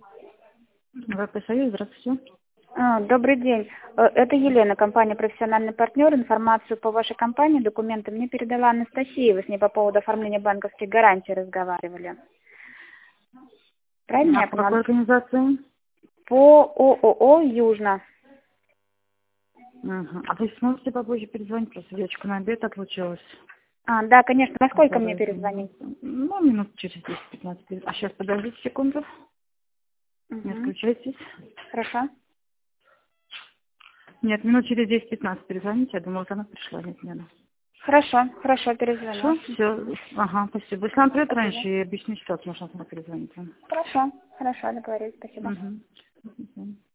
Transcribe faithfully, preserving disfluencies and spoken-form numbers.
ВП Союз, здравствуйте. А, Добрый день. Э, Это Елена, компания «Профессиональный партнер». Информацию по вашей компании, документы мне передала Анастасия. Вы с ней по поводу оформления банковских гарантий разговаривали. Правильно А я по поняла? какой организации? По ООО «Южно». Угу. А вы сможете попозже перезвонить? Просто девочка на обед отлучилась. А, да, конечно. Насколько мне Второй перезвонить? занимается. Ну, минут через десять-пятнадцать. А сейчас подождите секунду. Не Угу. отключайтесь. Хорошо. Нет, минут через десять-пятнадцать перезвоните. Я думала, вот она пришла. Нет, не она. Хорошо, хорошо, перезвоню. Хорошо, все. Ага, спасибо. Если нам придет Спасибо. раньше и объяснить ситуацию, можно она перезвонить вам. Хорошо, хорошо, договорились. Спасибо. Угу. До свидания.